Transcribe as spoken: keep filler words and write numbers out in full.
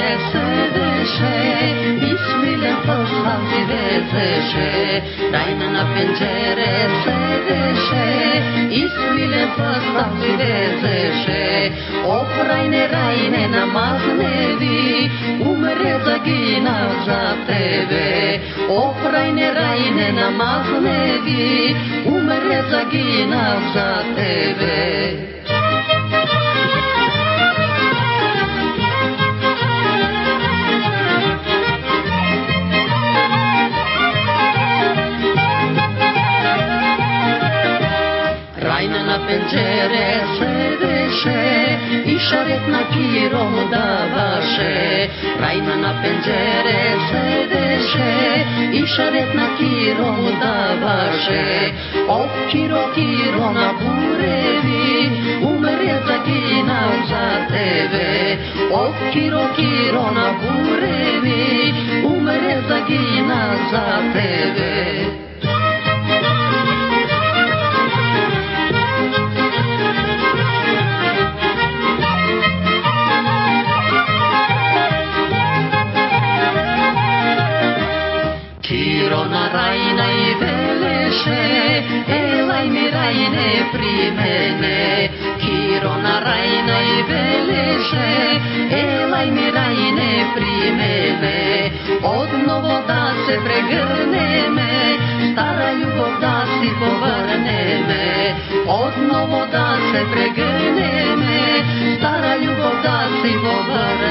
пенџере седеше и свилен пъстав си везеше. Райна на пенџере седеше и свилен пъстав си везеше. Ох, Райне, Райне, намазне ви, умре, загинах за тебе. Ох, Райне, Райне, намазне ви, умре, загинах за тебе. Райна на пенџере седеше и шарет на киро му даваше. Райна на пенџере седеше и шарет на киро му даваше. Ох, киро, киро на буреви, умре, загинах за тебе. Ох, киро, киро на буреви, умре, загинах за тебе. Киро на Райна и велеше, елай ми, Райне, при мене. Киро на Райна и велеше, елай ми, Райне, при мене. Отново да се прегърнеме, стара любов да си повърнеме. Отново да се прегърнеме, стара любов да си повърнеме.